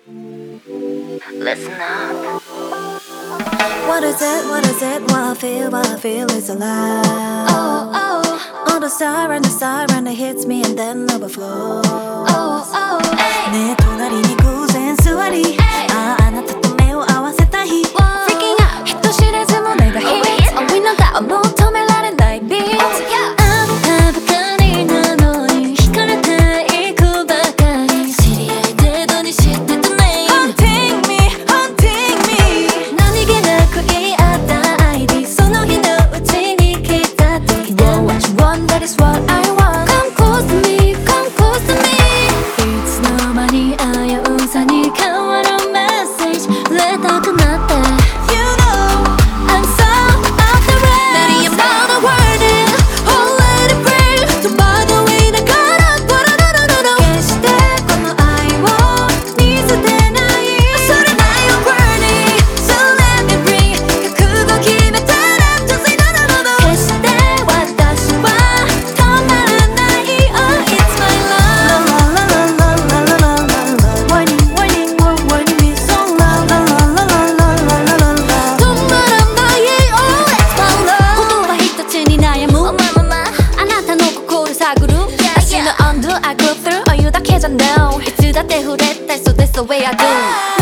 Listen up. What is it, what is it, what I feel is a lie. Oh, the siren that hits me and then overflows. 내隣に偶然座りあなたと目を合わせた日 Freaking out 人知れずもネバヒットみんなが求められないビートあんたばかりなのに惹かれていくばかり知り合い程度に知ってたね Haunting me, haunting me 何気なく言い合った ID その日のうちに来た時 What you want, that is what I want Come close to me, come close to me いつの間に危うさに変わるメッセージ触れたくなって You know I'm so off the rails Letting your mouth word it Oh let it breathe So by the wayだから決してこの愛を見捨てないそれなよ Burning So let me breathe 覚悟決めたら Just say no no no no 決して私は止まらない Oh it's my love La la la la la la la la Whining whining whining me so loud La la la la la la la la la 止まらない Oh it's my love 言葉一つに悩むあなたの心探る足の undo I go through お湯だけじゃ No いつだって触れたい So that's the way I do